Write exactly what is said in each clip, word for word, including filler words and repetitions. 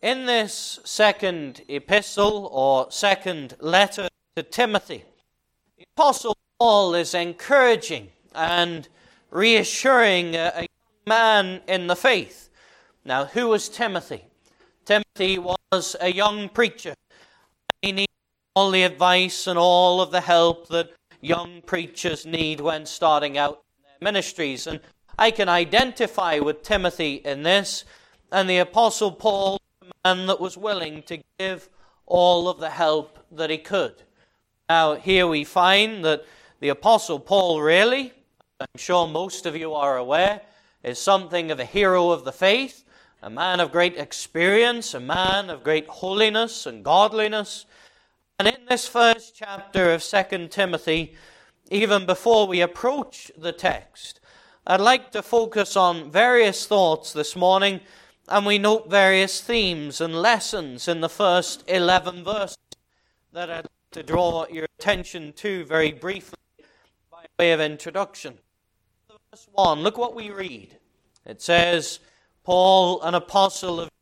In this second epistle or second letter to Timothy, the Apostle Paul is encouraging and reassuring a, a young man in the faith. Now, who was Timothy? Timothy was a young preacher. He needed all the advice and all of the help that young preachers need when starting out in their ministries. And I can identify with Timothy in this, and the Apostle Paul, a man that was willing to give all of the help that he could. Now, here we find that the Apostle Paul really, I'm sure most of you are aware, is something of a hero of the faith, a man of great experience, a man of great holiness and godliness. And in this first chapter of Second Timothy, even before we approach the text, I'd like to focus on various thoughts this morning, and we note various themes and lessons in the first eleven verses that I'd like to draw your attention to very briefly by way of introduction. Verse one, look what we read. It says, Paul, an apostle of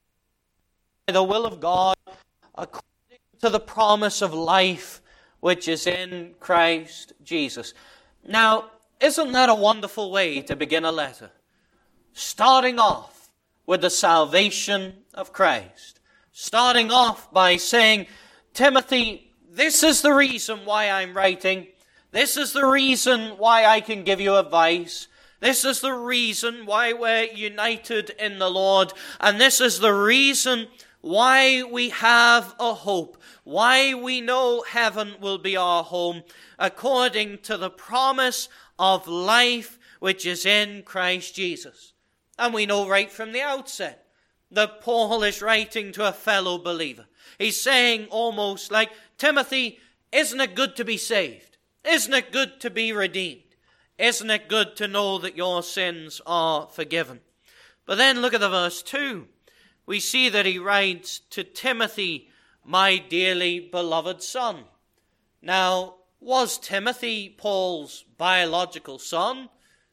by the will of God, according to the promise of life which is in Christ Jesus. Now, isn't that a wonderful way to begin a letter? Starting off with the salvation of Christ. Starting off by saying, Timothy, this is the reason why I'm writing. This is the reason why I can give you advice. This is the reason why we're united in the Lord. And this is the reason why we have a hope, why we know heaven will be our home, according to the promise of life which is in Christ Jesus. And we know right from the outset that Paul is writing to a fellow believer. He's saying almost like, Timothy, isn't it good to be saved? Isn't it good to be redeemed? Isn't it good to know that your sins are forgiven? But then look at the verse two. We see that he writes to Timothy, my dearly beloved son. Now, was Timothy Paul's biological son?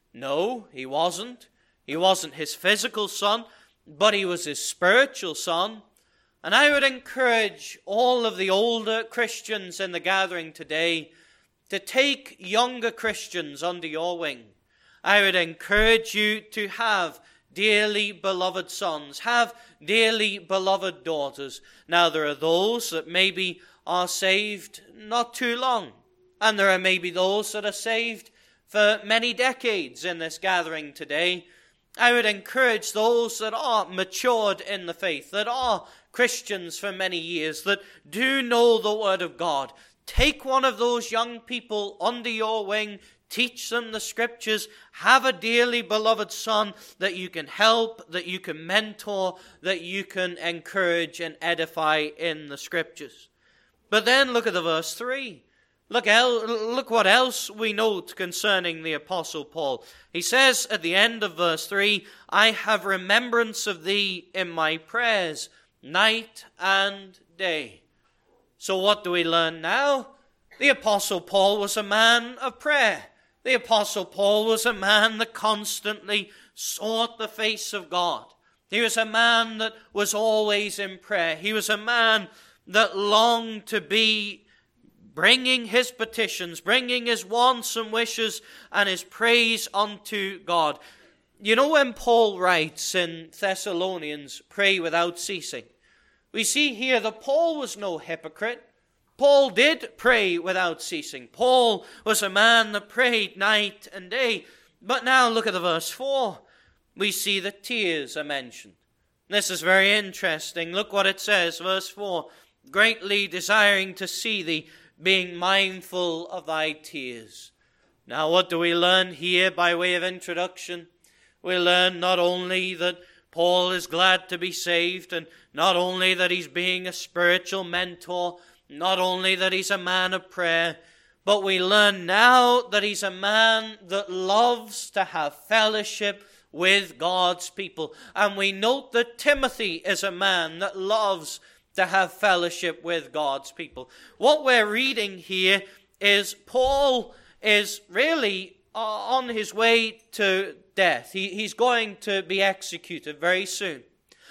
No, he wasn't. He wasn't his physical son, but he was his spiritual son. And I would encourage all of the older Christians in the gathering today to take younger Christians under your wing. I would encourage you to have dearly beloved sons, have dearly beloved daughters. Now, there are those that maybe are saved not too long, and there are maybe those that are saved for many decades in this gathering today. I would encourage those that are matured in the faith, that are Christians for many years, that do know the Word of God. Take one of those young people under your wing, teach them the Scriptures, have a dearly beloved son that you can help, that you can mentor, that you can encourage and edify in the Scriptures. But then look at the verse three. Look, el- look what else we note concerning the Apostle Paul. He says at the end of verse three, I have remembrance of thee in my prayers, night and day. So what do we learn now? The Apostle Paul was a man of prayer. The Apostle Paul was a man that constantly sought the face of God. He was a man that was always in prayer. He was a man that longed to be bringing his petitions, bringing his wants and wishes and his praise unto God. You know, when Paul writes in Thessalonians, pray without ceasing, we see here that Paul was no hypocrite. Paul did pray without ceasing. Paul was a man that prayed night and day. But now look at the verse four. We see that tears are mentioned. This is very interesting. Look what it says, verse four. Greatly desiring to see thee, being mindful of thy tears. Now what do we learn here by way of introduction? We learn not only that Paul is glad to be saved, and not only that he's being a spiritual mentor, not only that he's a man of prayer, but we learn now that he's a man that loves to have fellowship with God's people. And we note that Timothy is a man that loves to have fellowship with God's people. What we're reading here is Paul is really uh, on his way to death. He, he's going to be executed very soon.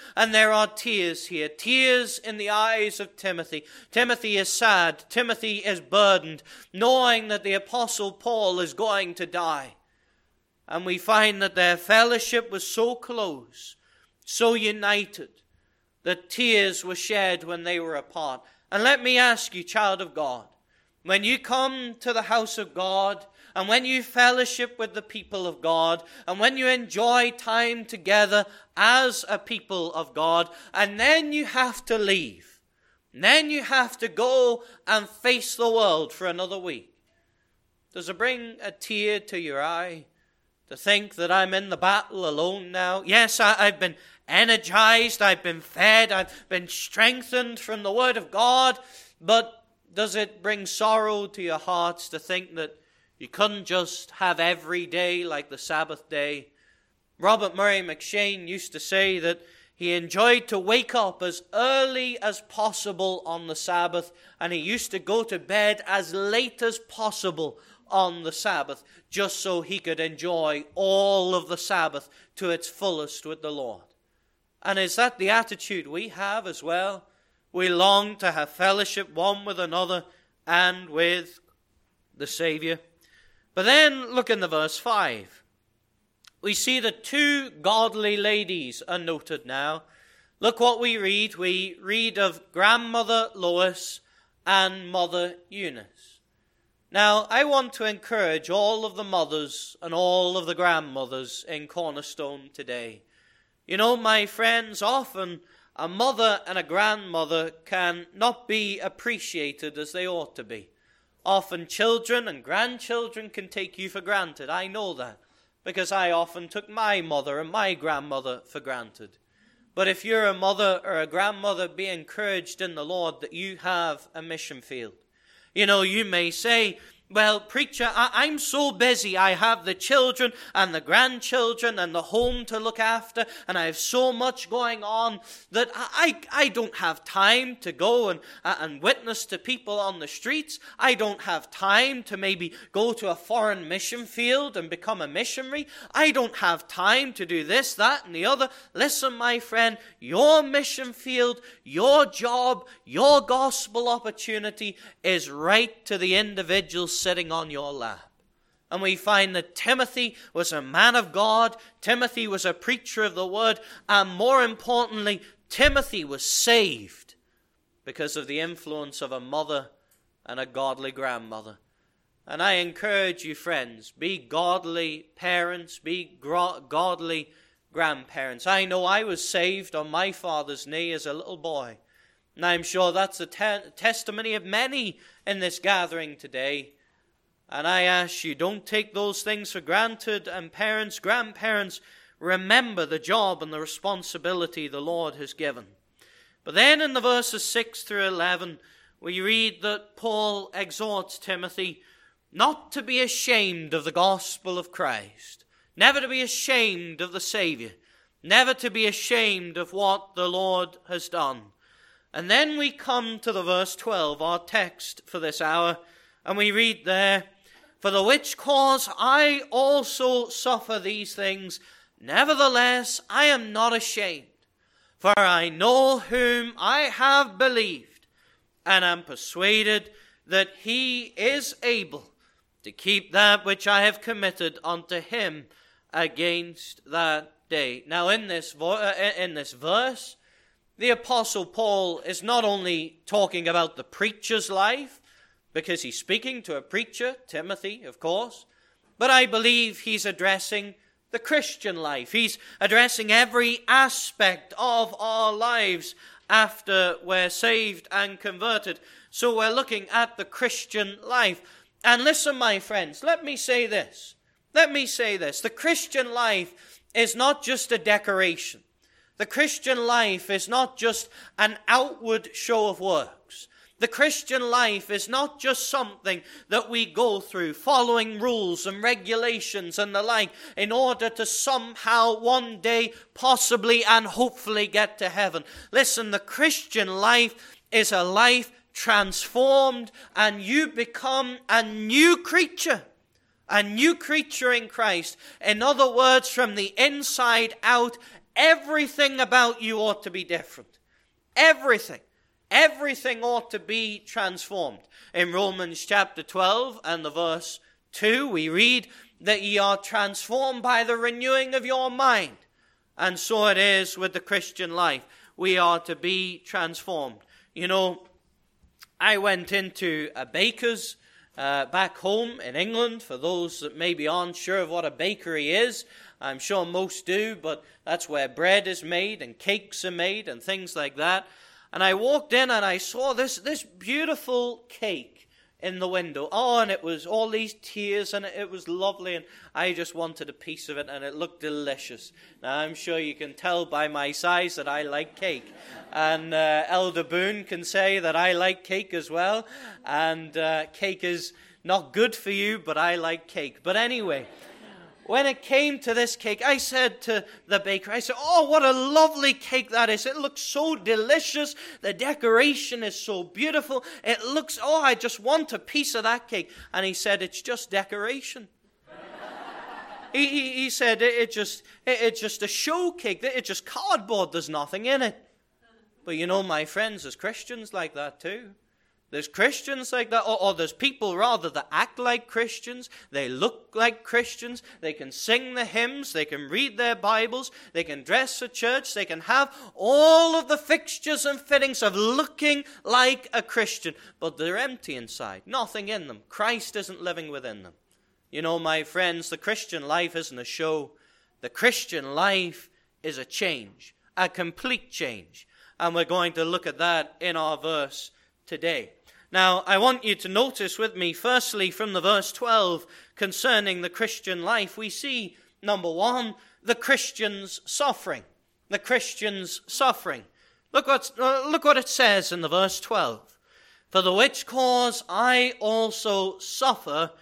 And there are tears here, tears in the eyes of Timothy. Timothy is sad. Timothy is burdened, knowing that the Apostle Paul is going to die. And we find that their fellowship was so close, so united, that tears were shed when they were apart. And let me ask you, child of God, when you come to the house of God, and when you fellowship with the people of God, and when you enjoy time together as a people of God, and then you have to leave, and then you have to go and face the world for another week, does it bring a tear to your eye to think that I'm in the battle alone now? Yes, I, I've been energized, I've been fed, I've been strengthened from the Word of God, but does it bring sorrow to your hearts to think that you couldn't just have every day like the Sabbath day? Robert Murray McShane used to say that he enjoyed to wake up as early as possible on the Sabbath, and he used to go to bed as late as possible on the Sabbath, just so he could enjoy all of the Sabbath to its fullest with the Lord. And is that the attitude we have as well? We long to have fellowship one with another and with the Savior. But then look in the verse five. We see that two godly ladies are noted now. Look what we read. We read of grandmother Lois and mother Eunice. Now, I want to encourage all of the mothers and all of the grandmothers in Cornerstone today. You know, my friends, often a mother and a grandmother can not be appreciated as they ought to be. Often children and grandchildren can take you for granted. I know that, because I often took my mother and my grandmother for granted. But if you're a mother or a grandmother, be encouraged in the Lord that you have a mission field. You know, you may say, well, preacher, I, I'm so busy. I have the children and the grandchildren and the home to look after, and I have so much going on that I, I, I don't have time to go and, uh, and witness to people on the streets. I don't have time to maybe go to a foreign mission field and become a missionary. I don't have time to do this, that, and the other. Listen, my friend, your mission field, your job, your gospel opportunity is right to the individual sitting on your lap. And we find that Timothy was a man of God. Timothy was a preacher of the word. And more importantly, Timothy was saved because of the influence of a mother and a godly grandmother. And I encourage you, friends, be godly parents, be gro- godly grandparents. I know I was saved on my father's knee as a little boy. And I'm sure that's a te- testimony of many in this gathering today. And I ask you, don't take those things for granted. And parents, grandparents, remember the job and the responsibility the Lord has given. But then in the verses six through eleven, we read that Paul exhorts Timothy not to be ashamed of the gospel of Christ, never to be ashamed of the Savior, never to be ashamed of what the Lord has done. And then we come to the verse twelve, our text for this hour, and we read there, "For the which cause I also suffer these things, nevertheless I am not ashamed. For I know whom I have believed, and am persuaded that he is able to keep that which I have committed unto him against that day." Now in this, vo- in this verse, the Apostle Paul is not only talking about the preacher's life, because he's speaking to a preacher, Timothy, of course, but I believe he's addressing the Christian life. He's addressing every aspect of our lives after we're saved and converted. So we're looking at the Christian life. And listen, my friends, let me say this. Let me say this. The Christian life is not just a decoration. The Christian life is not just an outward show of works. The Christian life is not just something that we go through, following rules and regulations and the like, in order to somehow one day possibly and hopefully get to heaven. Listen, the Christian life is a life transformed, and you become a new creature. A new creature in Christ. In other words, from the inside out, everything about you ought to be different. Everything. Everything ought to be transformed. In Romans chapter twelve and the verse two, we read that ye are transformed by the renewing of your mind. And so it is with the Christian life. We are to be transformed. You know, I went into a baker's uh, back home in England. For those that maybe aren't sure of what a bakery is, I'm sure most do, but that's where bread is made and cakes are made and things like that. And I walked in and I saw this, this beautiful cake in the window. Oh, and it was all these tiers, and it was lovely, and I just wanted a piece of it, and it looked delicious. Now, I'm sure you can tell by my size that I like cake. And uh, Elder Boone can say that I like cake as well. And uh, cake is not good for you, but I like cake. But anyway, when it came to this cake, I said to the baker, I said, oh, what a lovely cake that is. It looks so delicious. The decoration is so beautiful. It looks, oh, I just want a piece of that cake. And he said, it's just decoration. he, he, he said, it, it just, it, it's just a show cake. It's just cardboard. There's nothing in it. But you know, my friends, there's Christians like that too. There's Christians like that, or, or there's people rather that act like Christians. They look like Christians. They can sing the hymns. They can read their Bibles. They can dress for church. They can have all of the fixtures and fittings of looking like a Christian. But they're empty inside. Nothing in them. Christ isn't living within them. You know, my friends, the Christian life isn't a show. The Christian life is a change. A complete change. And we're going to look at that in our verse today. Now, I want you to notice with me, firstly, from the verse twelve concerning the Christian life, we see, number one, the Christian's suffering. The Christian's suffering. Look what, uh, look what it says in the verse twelve. For the which cause I also suffer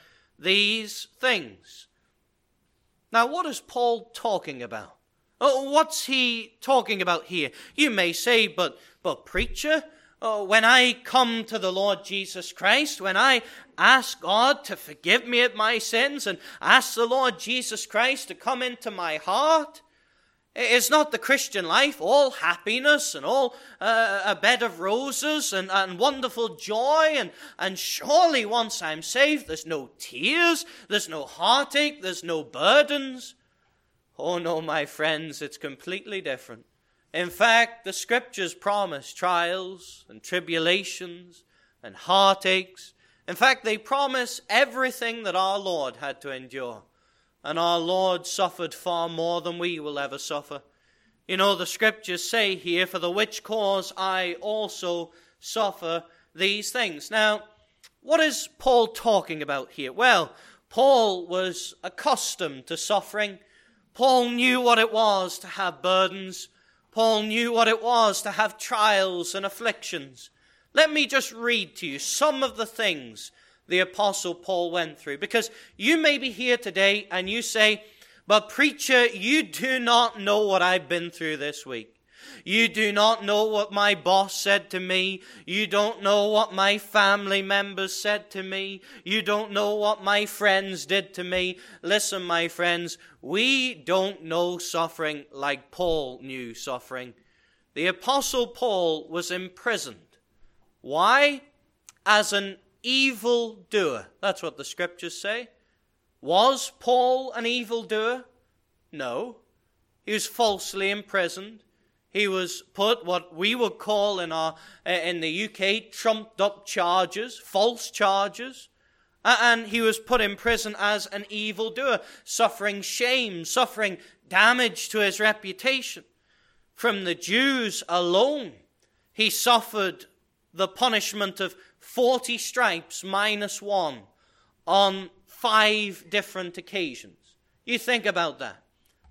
these things. Now, what is Paul talking about? Oh, what's he talking about here? You may say, but, but preacher, Oh, when I come to the Lord Jesus Christ, when I ask God to forgive me of my sins and ask the Lord Jesus Christ to come into my heart, it's not the Christian life all happiness and all uh, a bed of roses and, and wonderful joy. And, and surely once I'm saved, there's no tears, there's no heartache, there's no burdens. Oh no, my friends, it's completely different. In fact, the Scriptures promise trials and tribulations and heartaches. In fact, they promise everything that our Lord had to endure. And our Lord suffered far more than we will ever suffer. You know, the Scriptures say here, for the which cause I also suffer these things. Now, what is Paul talking about here? Well, Paul was accustomed to suffering. Paul knew what it was to have burdens. Paul knew what it was to have trials and afflictions. Let me just read to you some of the things the Apostle Paul went through. Because you may be here today and you say, but preacher, you do not know what I've been through this week. You do not know what my boss said to me. You don't know what my family members said to me. You don't know what my friends did to me. Listen, my friends, we don't know suffering like Paul knew suffering. The Apostle Paul was imprisoned. Why? As an evildoer. That's what the Scriptures say. Was Paul an evildoer? No. He was falsely imprisoned. He was put what we would call in our in the U K trumped up charges, false charges. And he was put in prison as an evildoer, suffering shame, suffering damage to his reputation. From the Jews alone, he suffered the punishment of forty stripes minus one on five different occasions. You think about that.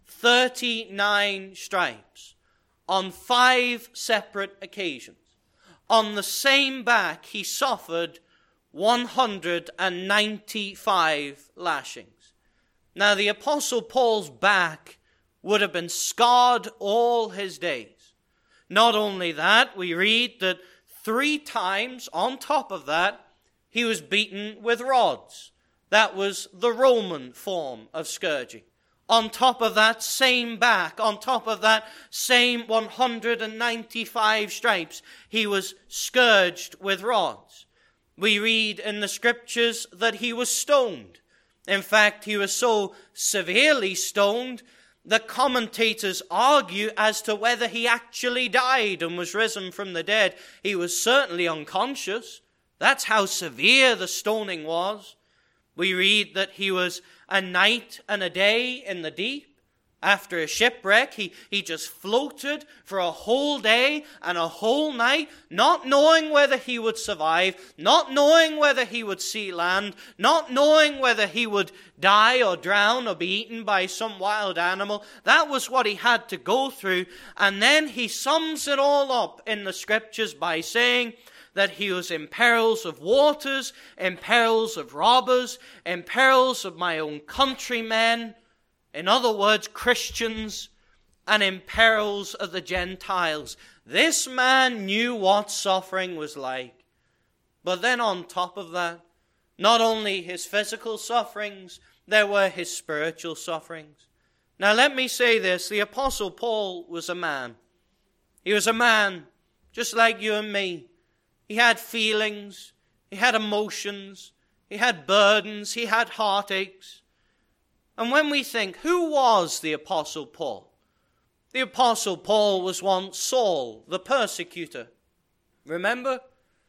thirty-nine stripes on five separate occasions. On the same back, he suffered one hundred ninety-five lashings. Now, the Apostle Paul's back would have been scarred all his days. Not only that, we read that three times on top of that, he was beaten with rods. That was the Roman form of scourging. On top of that same back, on top of that same one hundred ninety-five stripes, he was scourged with rods. We read in the scriptures that he was stoned. In fact, he was so severely stoned that commentators argue as to whether he actually died and was risen from the dead. He was certainly unconscious. That's how severe the stoning was. We read that he was a night and a day in the deep. After a shipwreck, he, he just floated for a whole day and a whole night, not knowing whether he would survive, not knowing whether he would see land, not knowing whether he would die or drown or be eaten by some wild animal. That was what he had to go through. And then he sums it all up in the scriptures by saying that he was in perils of waters, in perils of robbers, in perils of my own countrymen. In other words, Christians, and in perils of the Gentiles. This man knew what suffering was like. But then on top of that, not only his physical sufferings, there were his spiritual sufferings. Now let me say this, the Apostle Paul was a man. He was a man just like you and me. He had feelings, he had emotions, he had burdens, he had heartaches. And when we think, who was the Apostle Paul? The Apostle Paul was once Saul, the persecutor. Remember?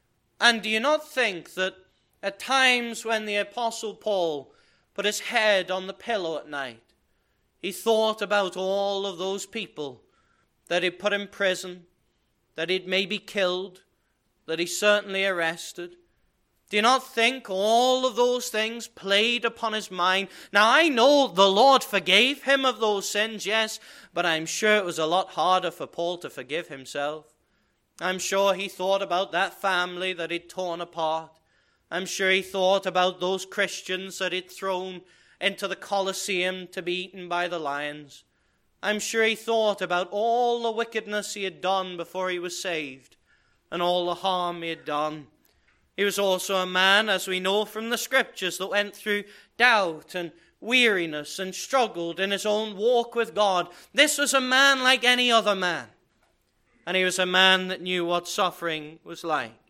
And do you not think that at times when the Apostle Paul put his head on the pillow at night, he thought about all of those people that he'd put in prison, that he'd maybe killed, that he certainly arrested? Do you not think all of those things played upon his mind? Now, I know the Lord forgave him of those sins, yes, but I'm sure it was a lot harder for Paul to forgive himself. I'm sure he thought about that family that he'd torn apart. I'm sure he thought about those Christians that he'd thrown into the Colosseum to be eaten by the lions. I'm sure he thought about all the wickedness he had done before he was saved and all the harm he had done. He was also a man, as we know from the scriptures, that went through doubt and weariness and struggled in his own walk with God. This was a man like any other man. And he was a man that knew what suffering was like.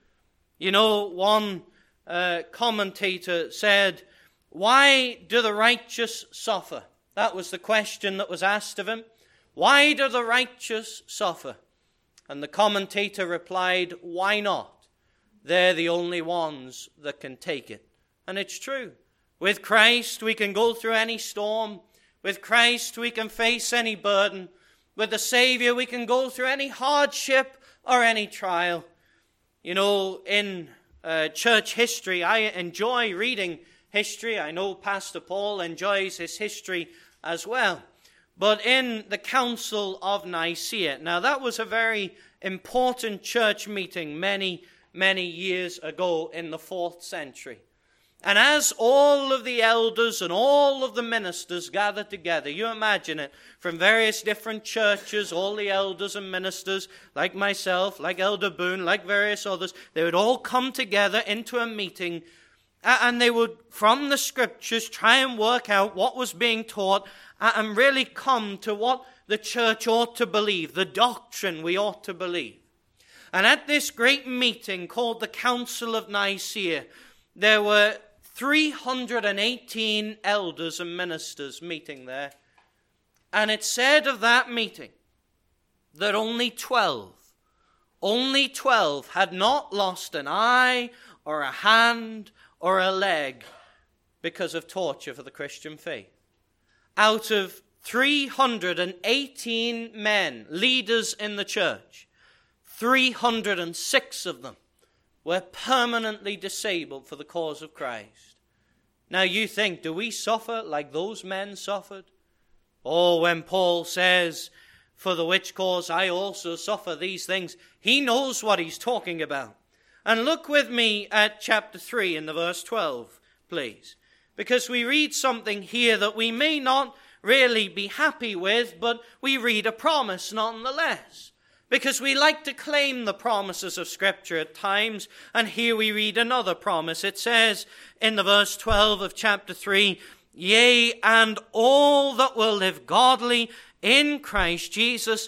You know, one uh, commentator said, why do the righteous suffer? That was the question that was asked of him. Why do the righteous suffer? And the commentator replied, why not? They're the only ones that can take it. And it's true. With Christ, we can go through any storm. With Christ, we can face any burden. With the Savior, we can go through any hardship or any trial. You know, in uh, church history, I enjoy reading history. I know Pastor Paul enjoys his history as well. But in the Council of Nicaea, now that was a very important church meeting many many years ago in the fourth century. And as all of the elders and all of the ministers gathered together, you imagine it, from various different churches, all the elders and ministers, like myself, like Elder Boone, like various others, they would all come together into a meeting, and they would, from the scriptures, try and work out what was being taught, and really come to what the church ought to believe, the doctrine we ought to believe. And at this great meeting called the Council of Nicaea, there were three hundred eighteen elders and ministers meeting there. And it said of that meeting that only twelve, only twelve had not lost an eye or a hand or a leg because of torture for the Christian faith. Out of three hundred eighteen men, leaders in the church, three hundred six of them were permanently disabled for the cause of Christ. Now you think, do we suffer like those men suffered? Oh, when Paul says, for the which cause I also suffer these things, he knows what he's talking about. And look with me at chapter three in the verse twelve, please. Because we read something here that we may not really be happy with, but we read a promise nonetheless. Because we like to claim the promises of Scripture at times, and here we read another promise. It says in the verse twelve of chapter three, yea, and all that will live godly in Christ Jesus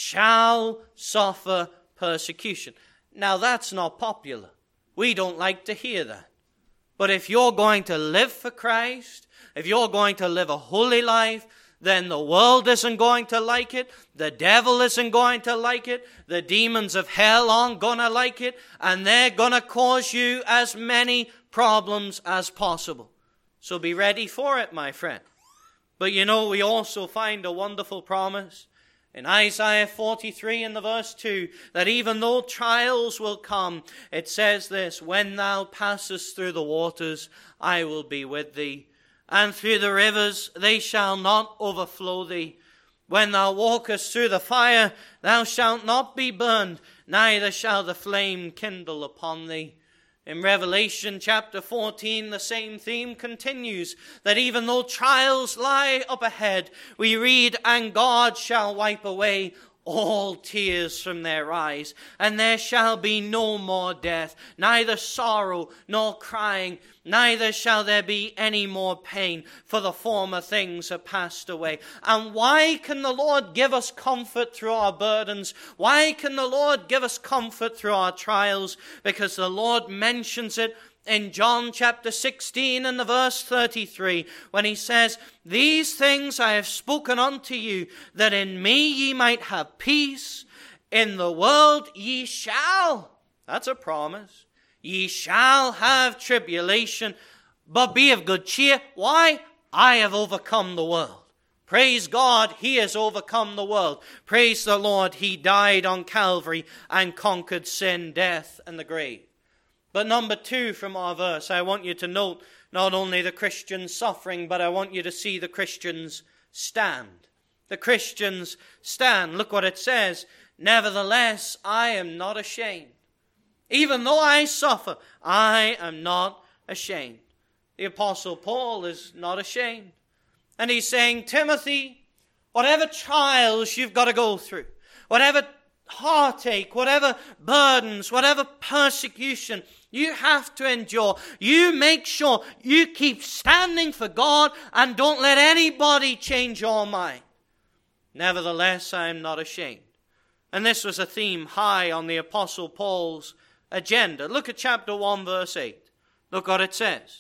shall suffer persecution. Now that's not popular. We don't like to hear that. But if you're going to live for Christ, if you're going to live a holy life, then the world isn't going to like it. The devil isn't going to like it. The demons of hell aren't going to like it. And they're going to cause you as many problems as possible. So be ready for it, my friend. But you know, we also find a wonderful promise in Isaiah forty-three in the verse two, that even though trials will come, it says this, when thou passest through the waters, I will be with thee. And through the rivers, they shall not overflow thee. When thou walkest through the fire, thou shalt not be burned, neither shall the flame kindle upon thee. In Revelation chapter fourteen, the same theme continues, that even though trials lie up ahead, we read, and God shall wipe away all tears from their eyes, and there shall be no more death, neither sorrow nor crying, neither shall there be any more pain, for the former things are passed away. And why can the Lord give us comfort through our burdens? Why can the Lord give us comfort through our trials? Because the Lord mentions it in John chapter sixteen and the verse thirty-three, when he says, these things I have spoken unto you, that in me ye might have peace. In the world ye shall, that's a promise, ye shall have tribulation, but be of good cheer. Why? I have overcome the world. Praise God, he has overcome the world. Praise the Lord, he died on Calvary and conquered sin, death, and the grave. But number two from our verse, I want you to note not only the Christians suffering, but I want you to see the Christians stand. The Christians stand. Look what it says. Nevertheless, I am not ashamed. Even though I suffer, I am not ashamed. The Apostle Paul is not ashamed. And he's saying, Timothy, whatever trials you've got to go through, whatever heartache, whatever burdens, whatever persecution you have to endure, you make sure you keep standing for God and don't let anybody change your mind. Nevertheless, I am not ashamed. And this was a theme high on the Apostle Paul's agenda. Look at chapter one, verse eight. Look what it says.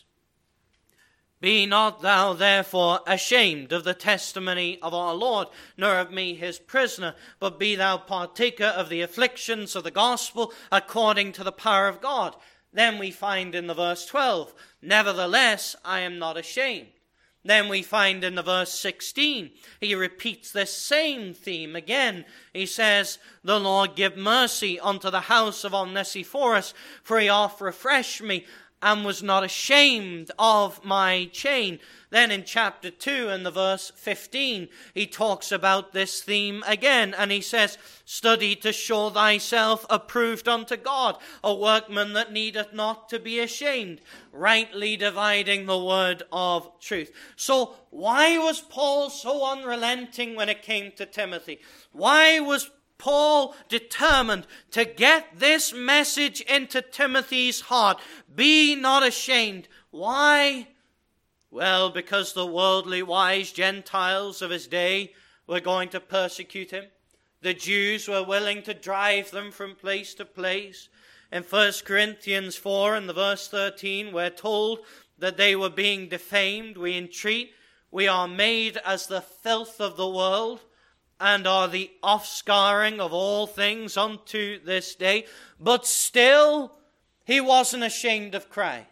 Be not thou therefore ashamed of the testimony of our Lord, nor of me his prisoner, but be thou partaker of the afflictions of the gospel according to the power of God. Then we find in the verse twelve, nevertheless I am not ashamed. Then we find in the verse sixteen, he repeats this same theme again. He says, the Lord give mercy unto the house of Onesiphorus, for he oft refreshed me, and was not ashamed of my chain. Then in chapter two and the verse fifteen, he talks about this theme again. And he says, study to show thyself approved unto God, a workman that needeth not to be ashamed, rightly dividing the word of truth. So why was Paul so unrelenting when it came to Timothy? Why was Paul determined to get this message into Timothy's heart? Be not ashamed. Why? Well, because the worldly wise Gentiles of his day were going to persecute him. The Jews were willing to drive them from place to place. In First Corinthians four and the verse thirteen, we're told that they were being defamed. We entreat, we are made as the filth of the world, and are the offscouring of all things unto this day. But still, he wasn't ashamed of Christ.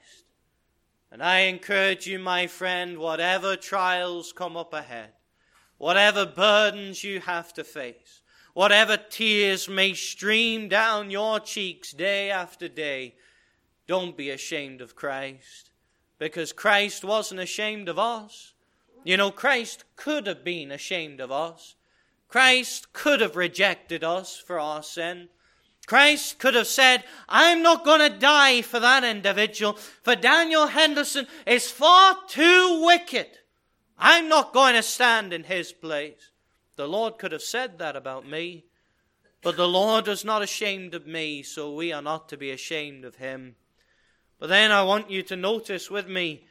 And I encourage you, my friend, whatever trials come up ahead, whatever burdens you have to face, whatever tears may stream down your cheeks day after day, don't be ashamed of Christ. Because Christ wasn't ashamed of us. You know, Christ could have been ashamed of us. Christ could have rejected us for our sin. Christ could have said, I'm not going to die for that individual, for Daniel Henderson is far too wicked. I'm not going to stand in his place. The Lord could have said that about me, but the Lord is not ashamed of me, so we are not to be ashamed of him. But then I want you to notice with me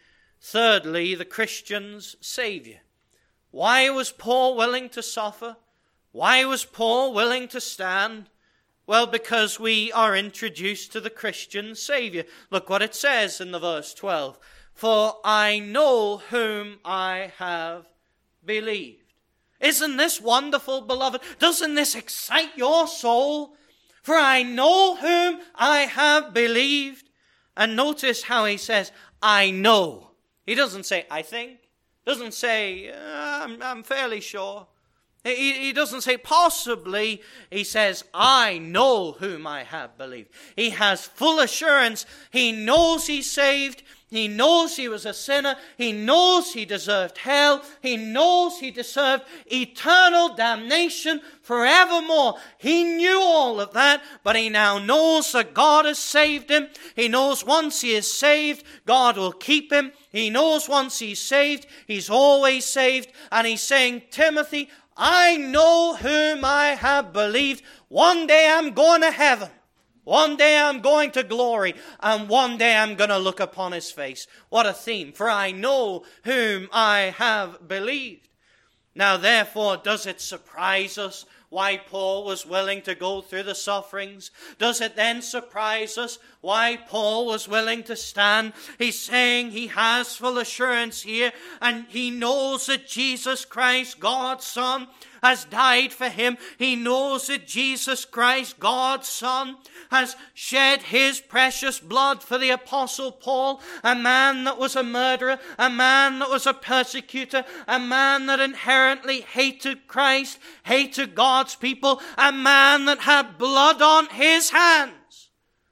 Thirdly, the Christian's Savior. Why was Paul willing to suffer? Why was Paul willing to stand? Well, because we are introduced to the Christian Savior. Look what it says in the verse twelve. For I know whom I have believed. Isn't this wonderful, beloved? Doesn't this excite your soul? For I know whom I have believed. And notice how he says, I know. He doesn't say, I think. Doesn't say, uh, I'm, I'm fairly sure. He, he doesn't say possibly. He says, I know whom I have believed. He has full assurance. He knows he's saved. He knows he was a sinner. He knows he deserved hell. He knows he deserved eternal damnation forevermore. He knew all of that, but he now knows that God has saved him. He knows once he is saved, God will keep him. He knows once he's saved, he's always saved. And he's saying, Timothy, I know whom I have believed. One day I'm going to heaven. One day I'm going to glory, and one day I'm going to look upon his face. What a theme. For I know whom I have believed. Now therefore, does it surprise us why Paul was willing to go through the sufferings? Does it then surprise us why Paul was willing to stand? He's saying he has full assurance here, and he knows that Jesus Christ, God's Son, has died for him. He knows that Jesus Christ, God's Son, has shed his precious blood for the Apostle Paul, a man that was a murderer, a man that was a persecutor, a man that inherently hated Christ, hated God's people, a man that had blood on his hands.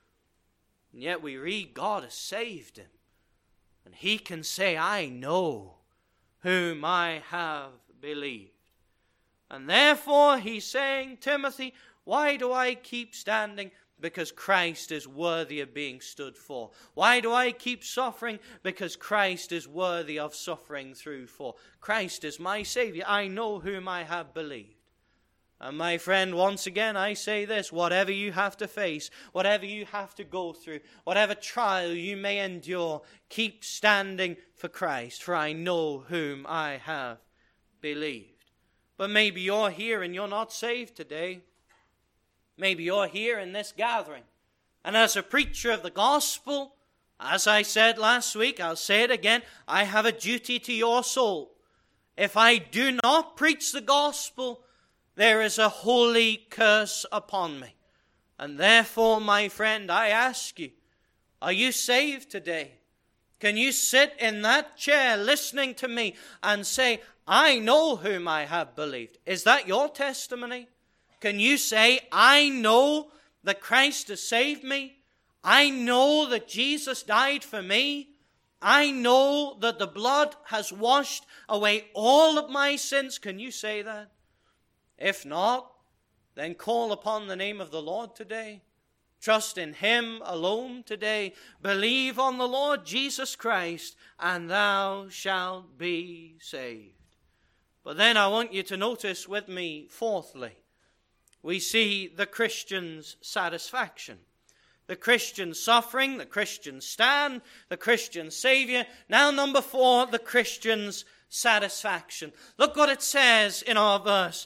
And yet we read God has saved him. And he can say, I know whom I have believed. And therefore he's saying, Timothy, why do I keep standing? Because Christ is worthy of being stood for. Why do I keep suffering? Because Christ is worthy of suffering through for. Christ is my Savior. I know whom I have believed. And my friend, once again I say this, whatever you have to face, whatever you have to go through, whatever trial you may endure, keep standing for Christ, for I know whom I have believed. But maybe you're here and you're not saved today. Maybe you're here in this gathering. And as a preacher of the gospel, as I said last week, I'll say it again, I have a duty to your soul. If I do not preach the gospel, there is a holy curse upon me. And therefore, my friend, I ask you, are you saved today? Can you sit in that chair listening to me and say, I know whom I have believed? Is that your testimony? Can you say, I know that Christ has saved me? I know that Jesus died for me. I know that the blood has washed away all of my sins. Can you say that? If not, then call upon the name of the Lord today. Trust in Him alone today. Believe on the Lord Jesus Christ, and thou shalt be saved. But then I want you to notice with me, fourthly, we see the Christian's satisfaction. The Christian suffering, the Christian stand, the Christian Savior. Now number four, the Christian's satisfaction. Look what it says in our verse.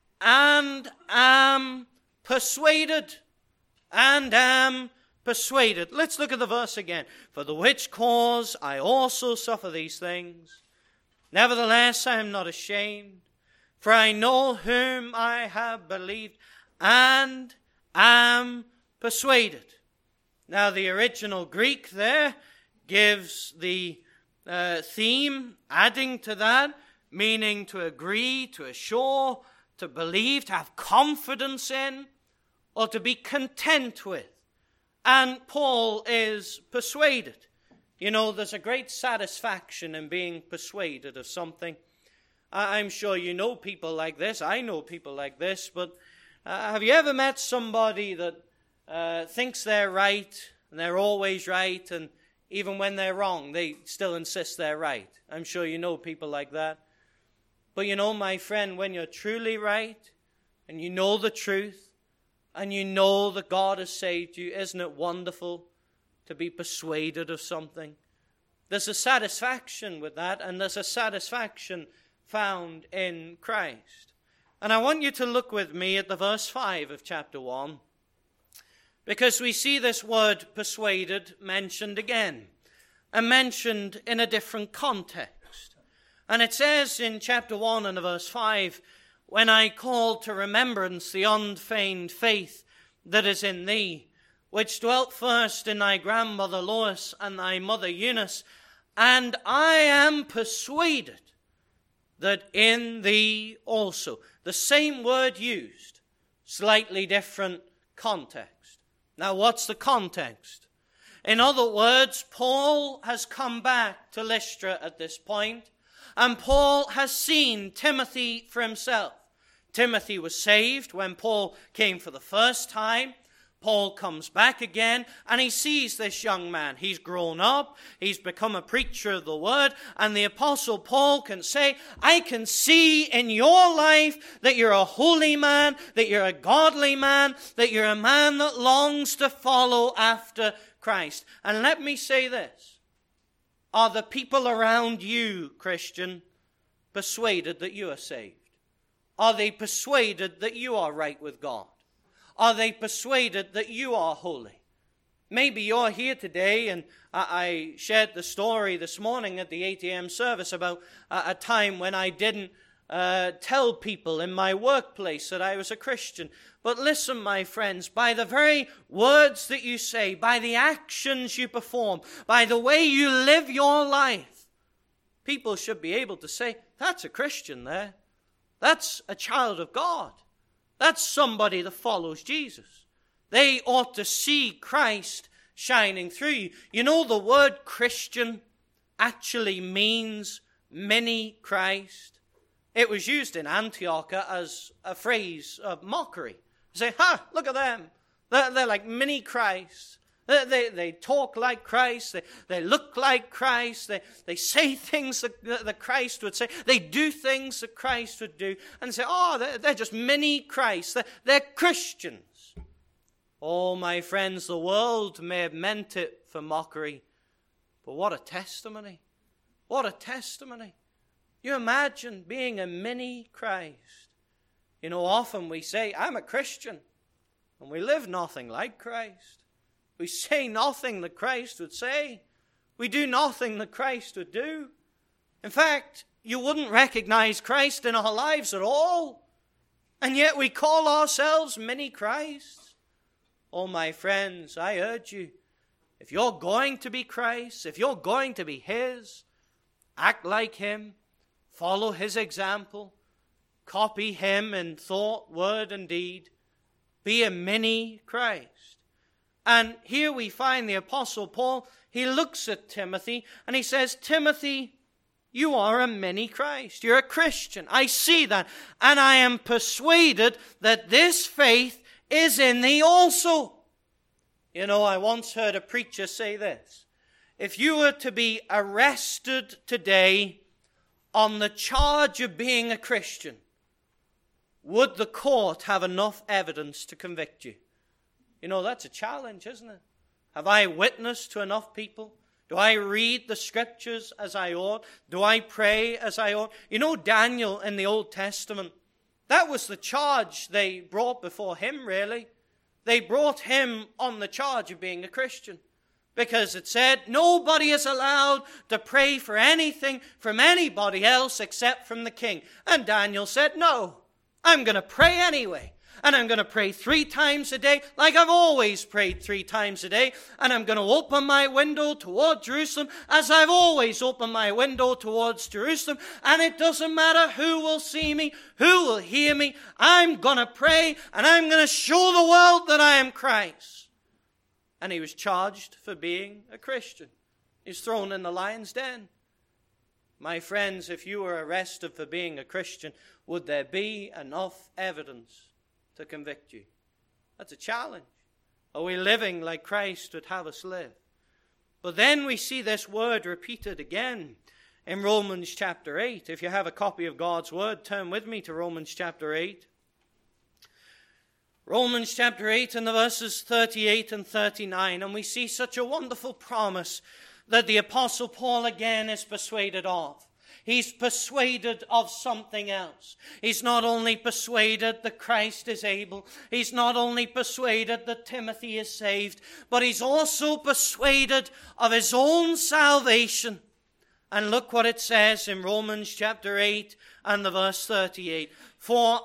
And am persuaded. And am persuaded. Let's look at the verse again. For the which cause I also suffer these things. Nevertheless, I am not ashamed. For I know whom I have believed, and am persuaded. Now, the original Greek there gives the uh, theme, adding to that, meaning to agree, to assure, to believe, to have confidence in, or to be content with. And Paul is persuaded. You know, there's a great satisfaction in being persuaded of something. I'm sure you know people like this. I know people like this. But uh, have you ever met somebody that uh, thinks they're right, and they're always right, and even when they're wrong, they still insist they're right? I'm sure you know people like that. But you know, my friend, when you're truly right, and you know the truth, and you know that God has saved you, isn't it wonderful to be persuaded of something? There's a satisfaction with that, and there's a satisfaction found in Christ. And I want you to look with me at the verse five of chapter one, because we see this word persuaded mentioned again, and mentioned in a different context. And it says in chapter one and verse five, when I call to remembrance the unfeigned faith that is in thee, which dwelt first in thy grandmother Lois and thy mother Eunice, and I am persuaded that in thee also. The same word used, slightly different context. Now, what's the context? In other words, Paul has come back to Lystra at this point, and Paul has seen Timothy for himself. Timothy was saved when Paul came for the first time. Paul comes back again, and he sees this young man. He's grown up, he's become a preacher of the word, and the apostle Paul can say, I can see in your life that you're a holy man, that you're a godly man, that you're a man that longs to follow after Christ. And let me say this, are the people around you, Christian, persuaded that you are saved? Are they persuaded that you are right with God? Are they persuaded that you are holy? Maybe you're here today, and I shared the story this morning at the eight a.m. service about a time when I didn't uh, tell people in my workplace that I was a Christian. But listen, my friends, by the very words that you say, by the actions you perform, by the way you live your life, people should be able to say, that's a Christian there. That's a child of God. That's somebody that follows Jesus. They ought to see Christ shining through you. You know, the word Christian actually means mini Christ. It was used in Antioch as a phrase of mockery. Say, ha, look at them. They're, they're like mini Christ. They, they, they talk like Christ. They, they look like Christ. They, they say things that, that Christ would say. They do things that Christ would do. And say, oh, they're, they're just mini Christ. They're, they're Christians. Oh, my friends, the world may have meant it for mockery. But what a testimony. What a testimony. You imagine being a mini Christ. You know, often we say, I'm a Christian. And we live nothing like Christ. We say nothing that Christ would say. We do nothing that Christ would do. In fact, you wouldn't recognize Christ in our lives at all. And yet we call ourselves mini Christs. Oh, my friends, I urge you, if you're going to be Christ, if you're going to be His, act like Him, follow His example, copy Him in thought, word, and deed. Be a mini Christ. And here we find the Apostle Paul, he looks at Timothy and he says, Timothy, you are a mini Christ. You're a Christian. I see that. And I am persuaded that this faith is in thee also. You know, I once heard a preacher say this. If you were to be arrested today on the charge of being a Christian, would the court have enough evidence to convict you? You know, that's a challenge, isn't it? Have I witnessed to enough people? Do I read the scriptures as I ought? Do I pray as I ought? You know, Daniel in the Old Testament, that was the charge they brought before him, really. They brought him on the charge of being a Christian. Because it said, nobody is allowed to pray for anything from anybody else except from the king. And Daniel said, no, I'm going to pray anyway. And I'm going to pray three times a day, like I've always prayed three times a day. And I'm going to open my window toward Jerusalem, as I've always opened my window towards Jerusalem. And it doesn't matter who will see me, who will hear me. I'm going to pray, and I'm going to show the world that I am Christ. And he was charged for being a Christian. He's thrown in the lion's den. My friends, if you were arrested for being a Christian, would there be enough evidence to convict you? That's a challenge. Are we living like Christ would have us live? But then we see this word repeated again in Romans chapter eight. If you have a copy of God's word, turn with me to Romans chapter eight. Romans chapter eight and the verses thirty-eight and thirty-nine. And we see such a wonderful promise that the Apostle Paul again is persuaded of. He's persuaded of something else. He's not only persuaded that Christ is able, he's not only persuaded that Timothy is saved, but he's also persuaded of his own salvation. And look what it says in Romans chapter eight and the verse thirty-eight. For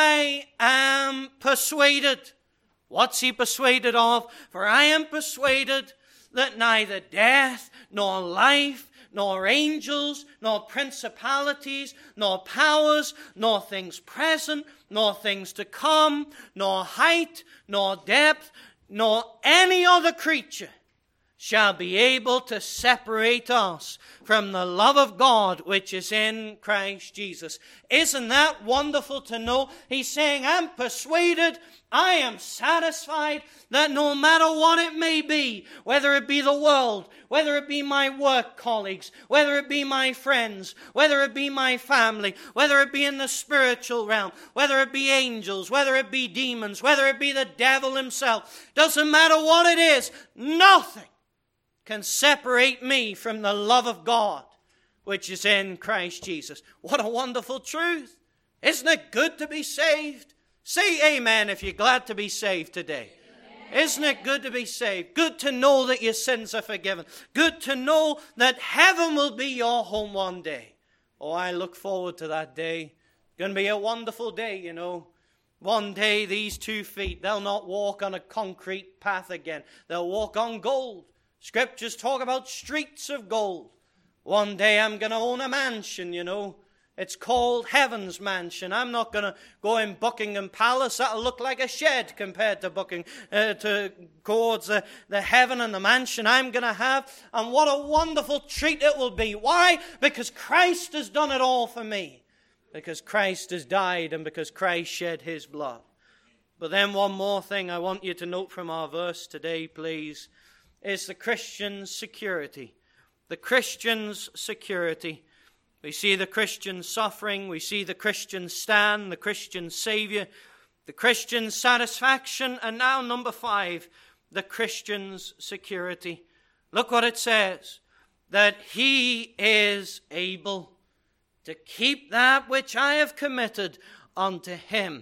I am persuaded. What's he persuaded of? For I am persuaded that neither death, nor life, nor angels, nor principalities, nor powers, nor things present, nor things to come, nor height, nor depth, nor any other creature shall be able to separate us from the love of God which is in Christ Jesus. Isn't that wonderful to know? He's saying, I'm persuaded, I am satisfied that no matter what it may be, whether it be the world, whether it be my work colleagues, whether it be my friends, whether it be my family, whether it be in the spiritual realm, whether it be angels, whether it be demons, whether it be the devil himself, doesn't matter what it is, nothing can separate me from the love of God which is in Christ Jesus. What a wonderful truth. Isn't it good to be saved? Say amen if you're glad to be saved today. Amen. Isn't it good to be saved? Good to know that your sins are forgiven. Good to know that heaven will be your home one day. Oh, I look forward to that day. It's going to be a wonderful day, you know. One day these two feet, they'll not walk on a concrete path again. They'll walk on gold. Scriptures talk about streets of gold. One day I'm going to own a mansion, you know. It's called Heaven's Mansion. I'm not going to go in Buckingham Palace. That'll look like a shed compared to Bucking, uh, to towards the, the heaven and the mansion I'm going to have. And what a wonderful treat it will be. Why? Because Christ has done it all for me. Because Christ has died and because Christ shed his blood. But then one more thing I want you to note from our verse today, please, is the Christian's security. The Christian's security. We see the Christian suffering. We see the Christian stand, the Christian Savior, the Christian satisfaction. And now number five, the Christian's security. Look what it says. That he is able to keep that which I have committed unto him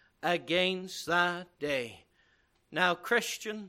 against that day. Now, Christian,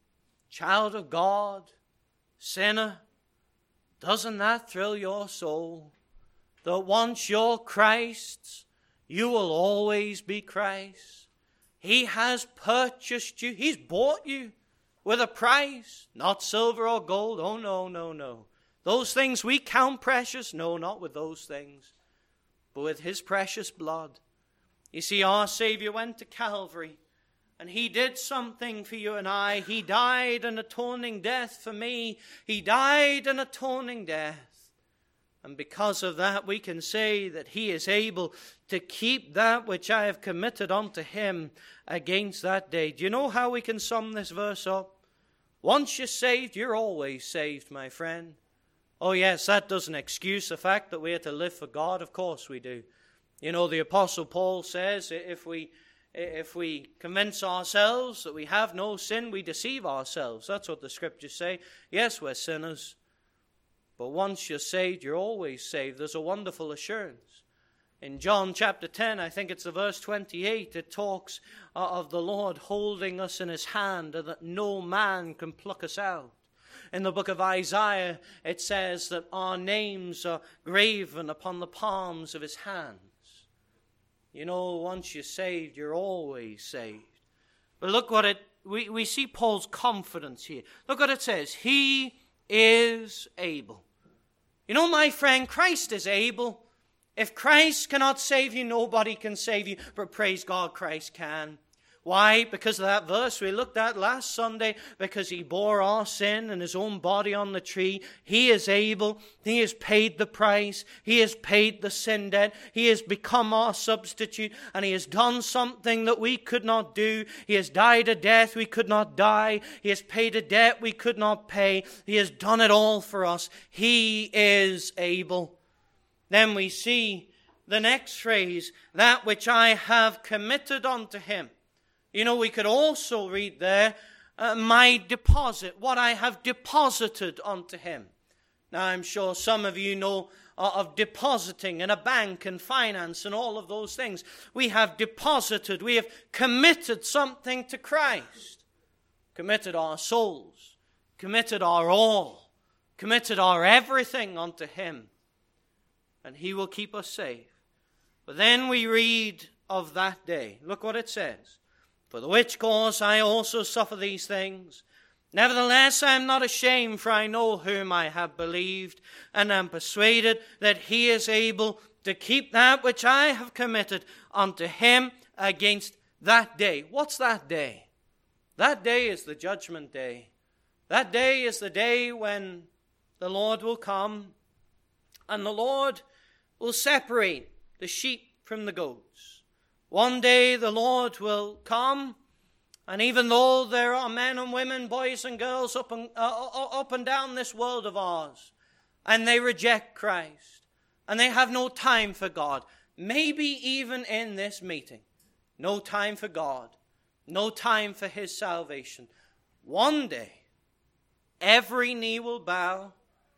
child of God, sinner, doesn't that thrill your soul? That once you're Christ's, you will always be Christ's. He has purchased you. He's bought you with a price. Not silver or gold. Oh, no, no, no. Those things we count precious. No, not with those things. But with his precious blood. You see, our Savior went to Calvary. And he did something for you and I. He died an atoning death for me. He died an atoning death. And because of that, we can say that he is able to keep that which I have committed unto him against that day. Do you know how we can sum this verse up? Once you're saved, you're always saved, my friend. Oh yes, that doesn't excuse the fact that we are to live for God. Of course we do. You know, the Apostle Paul says if we... If we convince ourselves that we have no sin, we deceive ourselves. That's what the Scriptures say. Yes, we're sinners. But once you're saved, you're always saved. There's a wonderful assurance. In John chapter ten, I think it's the verse twenty-eight, it talks of the Lord holding us in his hand and that no man can pluck us out. In the book of Isaiah, it says that our names are graven upon the palms of his hand. You know, once you're saved, you're always saved. But look what it, we, we see Paul's confidence here. Look what it says. He is able. You know, my friend, Christ is able. If Christ cannot save you, nobody can save you. But praise God, Christ can. Why? Because of that verse we looked at last Sunday. Because he bore our sin in his own body on the tree. He is able. He has paid the price. He has paid the sin debt. He has become our substitute. And he has done something that we could not do. He has died a death we could not die. He has paid a debt we could not pay. He has done it all for us. He is able. Then we see the next phrase, that which I have committed unto him. You know, we could also read there, uh, my deposit, what I have deposited unto him. Now, I'm sure some of you know uh, of depositing in a bank and finance and all of those things. We have deposited, we have committed something to Christ. Committed our souls, committed our all, committed our everything unto him. And he will keep us safe. But then we read of that day. Look what it says. For the which cause I also suffer these things. Nevertheless, I am not ashamed, for I know whom I have believed, and am persuaded that he is able to keep that which I have committed unto him against that day. What's that day? That day is the judgment day. That day is the day when the Lord will come, and the Lord will separate the sheep from the goats. One day the Lord will come, and even though there are men and women, boys and girls up and, uh, up and down this world of ours, and they reject Christ, and they have no time for God, maybe even in this meeting, no time for God, no time for his salvation. One day, every knee will bow,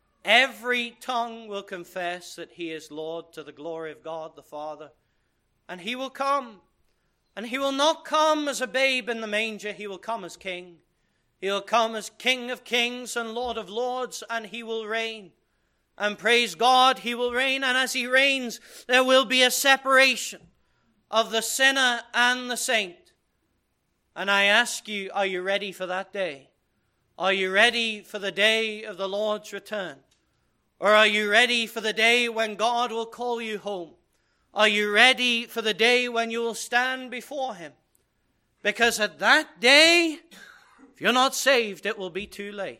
every tongue will confess that he is Lord to the glory of God the Father. And he will come. And he will not come as a babe in the manger. He will come as king. He will come as King of kings and Lord of lords. And he will reign. And praise God, he will reign. And as he reigns, there will be a separation of the sinner and the saint. And I ask you, are you ready for that day? Are you ready for the day of the Lord's return? Or are you ready for the day when God will call you home? Are you ready for the day when you will stand before him? Because at that day, if you're not saved, it will be too late.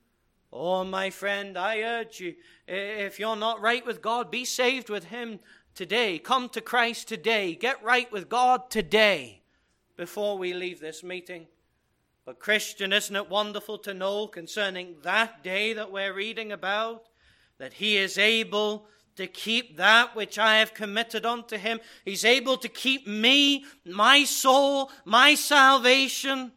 Oh, my friend, I urge you, if you're not right with God, be saved with him today. Come to Christ today. Get right with God today before we leave this meeting. But Christian, isn't it wonderful to know concerning that day that we're reading about, that he is able to keep that which I have committed unto him. He's able to keep me, my soul, my salvation.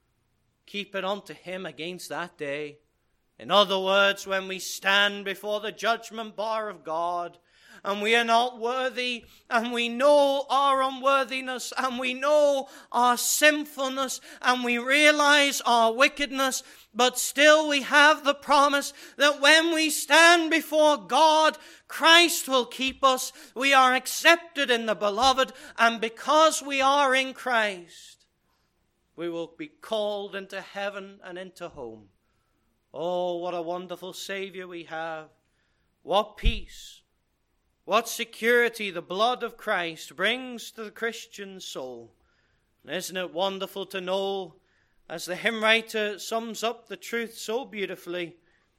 Keep it unto him against that day. In other words, when we stand before the judgment bar of God, and we are not worthy, and we know our unworthiness, and we know our sinfulness, and we realize our wickedness, but still we have the promise that when we stand before God, Christ will keep us. We are accepted in the beloved, and because we are in Christ, we will be called into heaven and into home. Oh, what a wonderful Savior we have. What peace, what security the blood of Christ brings to the Christian soul. And isn't it wonderful to know, as the hymn writer sums up the truth so beautifully,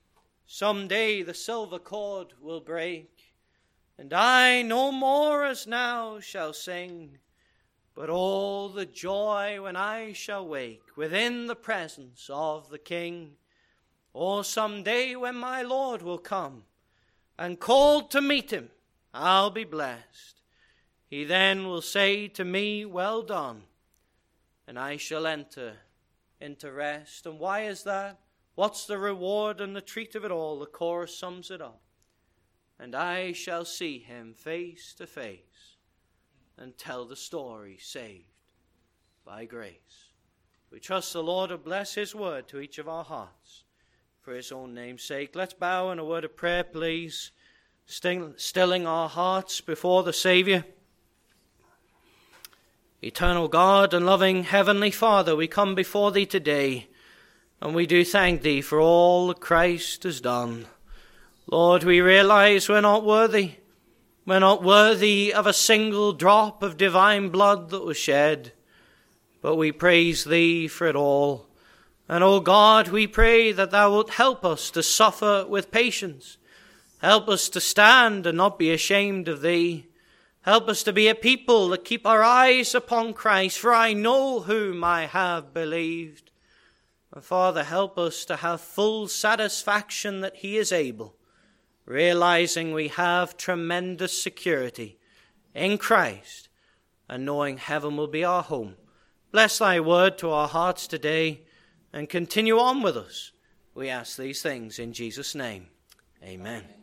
someday the silver cord will break, and I no more as now shall sing, but all the joy when I shall wake within the presence of the King. Or someday when my Lord will come, and called to meet him, I'll be blessed. He then will say to me, well done, and I shall enter into rest. And why is that? What's the reward and the treat of it all? The chorus sums it up. And I shall see him face to face and tell the story, saved by grace. We trust the Lord will bless his word to each of our hearts for his own name's sake. Let's bow in a word of prayer, please, still, stilling our hearts before the Savior. Eternal God and loving Heavenly Father, we come before thee today, and we do thank thee for all that Christ has done. Lord, we realize we're not worthy. We're not worthy of a single drop of divine blood that was shed, but we praise thee for it all. And, O God, we pray that thou wilt help us to suffer with patience. Help us to stand and not be ashamed of thee. Help us to be a people that keep our eyes upon Christ, for I know whom I have believed. And Father, help us to have full satisfaction that he is able, realizing we have tremendous security in Christ, and knowing heaven will be our home. Bless thy word to our hearts today. and continue on with us. We ask these things in Jesus' name. Amen.